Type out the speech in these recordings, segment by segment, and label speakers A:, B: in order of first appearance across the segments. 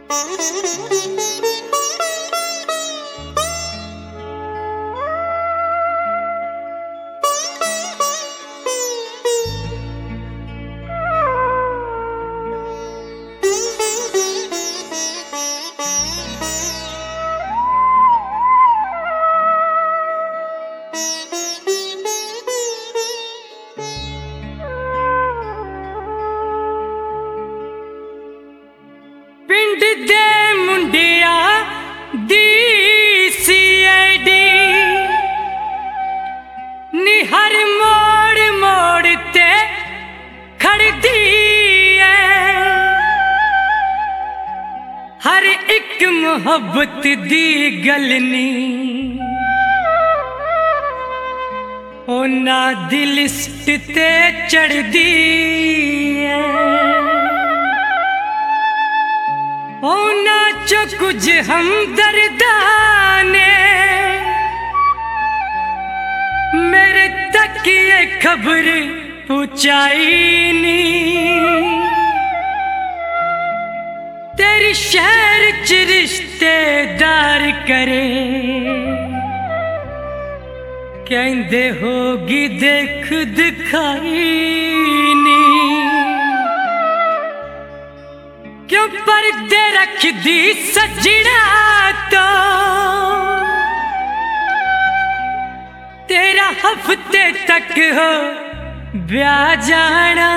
A: पिंड दे मुंडिया दी सीआईडी नी हर मोड़ मोड़ ते खड़दी है। हर एक मोहब्बत दी गल नी ओना दी लिस्ट ते चढ़दी है। ओना चो कुछ हमदर्दां ने मेरे तक ये खबर पहुंचाई नी। तेरी शहर च रिश्तेदार करे कहंदे होगी देख दिखाई नी। क्यों पर्दे रख दी सजना तो तेरा हफ्ते तक हो ब्याह जाना।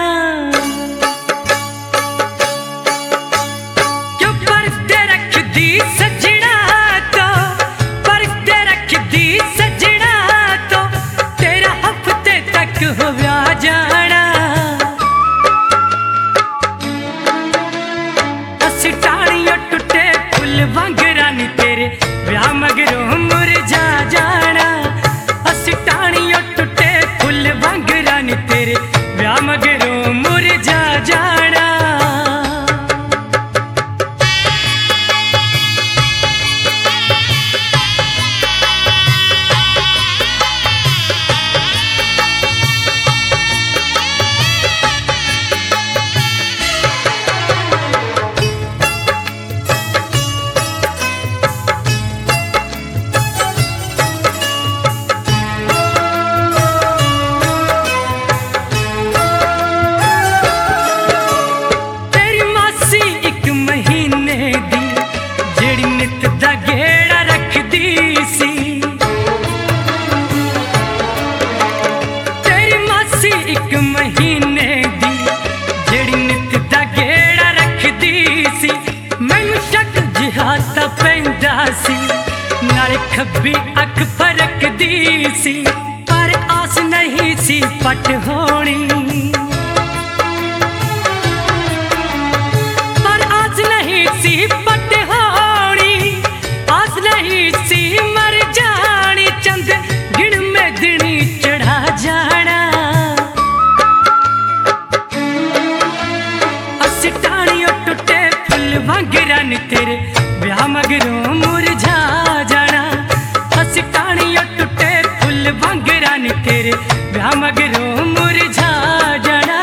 A: क्यों पर्दे रख दी सजना तो पर्दे रख दी सजना तो तेरा हफ्ते तक हो ब्याह जाना। टाणियों टूटे फुल वांगरा नी तेरे ब्याह मगरों मुरझा जाना। अस टाणियों टूटे फुल वांगरा नी तेरे ब्याह मगरों मुरझा जाना। नाले खब्बी अख फरक दी सी पर आस नहीं सी पट होनी। पर आस नहीं सी पट होनी आस नहीं सी मर जानी। चंद गिण में दिनी चढ़ा जाना। अस टाणियों टूटे फुल वांगरा नी तेरे ब्याह मगरों मुरझा जाना। हस टाणियों टूटे फुल वांगरा नी तेरे ब्याह मगरों मुरझा जाना।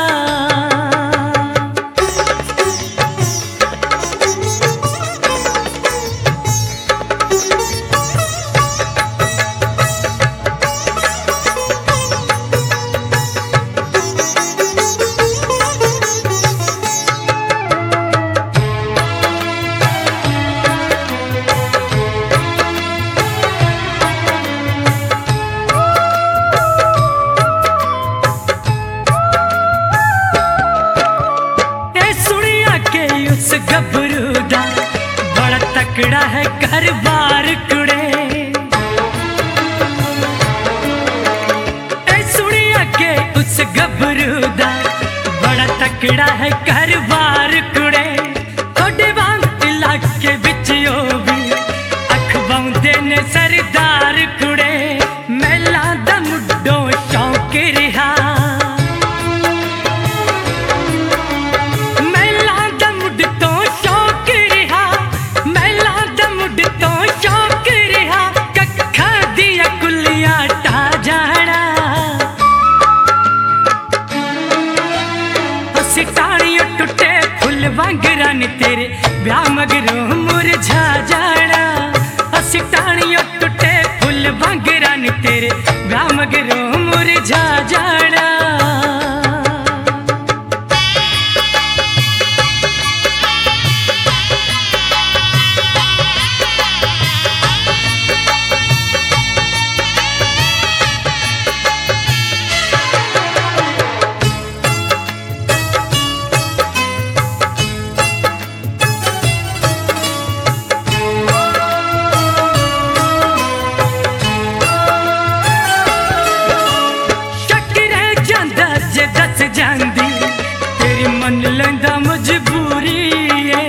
A: गभरू दा बड़ा तकड़ा है घर बार कुड़े। ए सुनिया के उस गभरू दा बड़ा तकड़ा है घर बार कुड़े। थोड़े वांग इलाके बिच भी अख बाउंदे ने सरदार कुड़े। मेला दा मुड्डो शौक रिहा वांगरा नी तेरे ब्याह मगरों मुरझा जाना, असी टाणियों टुटे फुल वांगरा नी तेरे ब्याह मगरों मुरझा जाना। तेरी मन लेंदा मजबूरी है,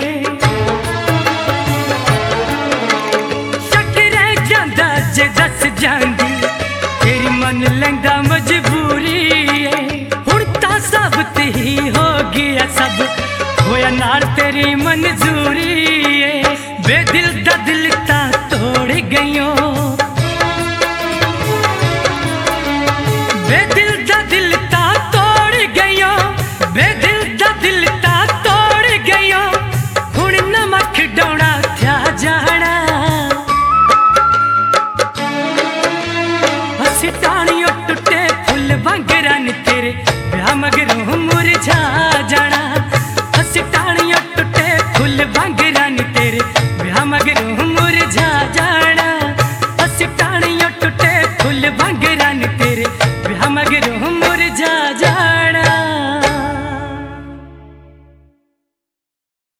A: शक रह जांदा जे दस जांदी तेरी मन लेंदा मजबूरी है। हुण तां साबित ही हो गया सब होया नाल तेरी मंजूरी है। बेदिल दा दिल तां तोड़ गईयो, बेदिल दा दिल तां तोड़ गईयो, बेदिल दा दिल ता तोड़ गयो। हुण नमक डौना थया जाना, असी टाणियों टुटे फुल वांगरा नी तेरे ब्याह मगरों मुरझा जाना। असी टाणियों टुटे फुल वांगरा नी तेरे ब्याह मगरों